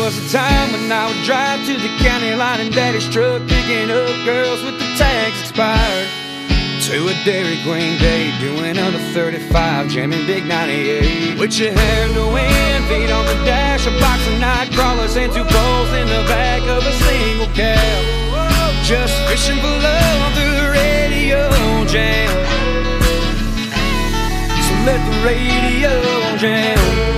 was a time when I would drive to the county line in Daddy's truck, picking up girls with the tags expired. To a Dairy Queen day, doing under 35, jamming big 98. With your hair in the wind, feet on the dash, a box of night crawlers and 2 poles in the back of a single cab. Just fishing for love through the radio jam. So let the radio jam.